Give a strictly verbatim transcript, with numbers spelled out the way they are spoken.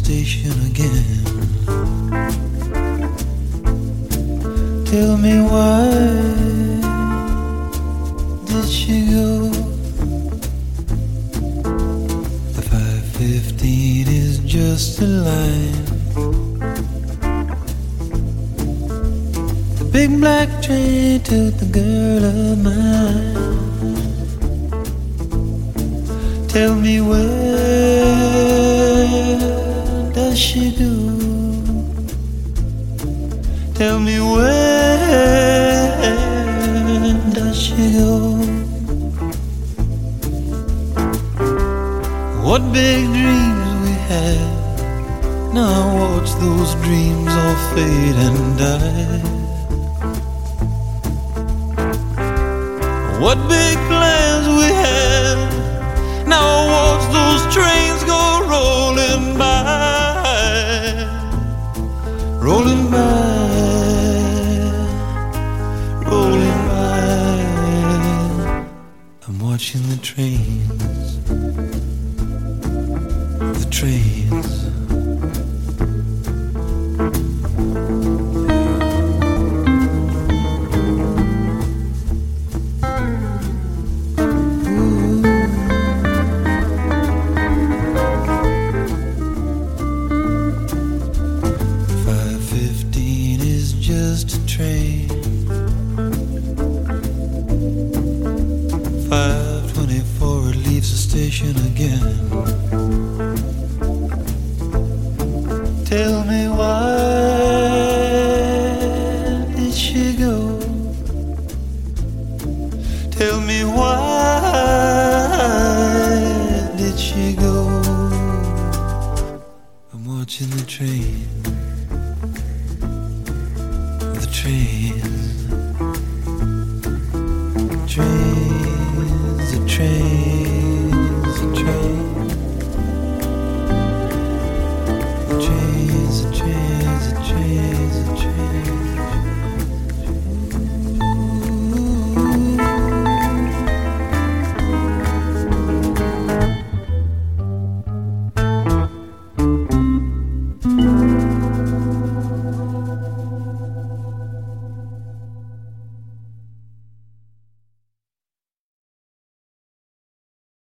station again. Tell me why did she go? The five fifteen is just a line. The big black train took the girl of mine. Tell me where does she go? Tell me where does she go? What big dreams we had. Now I watch those dreams all fade and die. What big plans we had. Now I watch those trains go rolling by, rolling by, rolling by. I'm watching the trains, the trains. Again. Tell me why did she go? Tell me why did she go? I'm watching the train, the trains, trains, the train.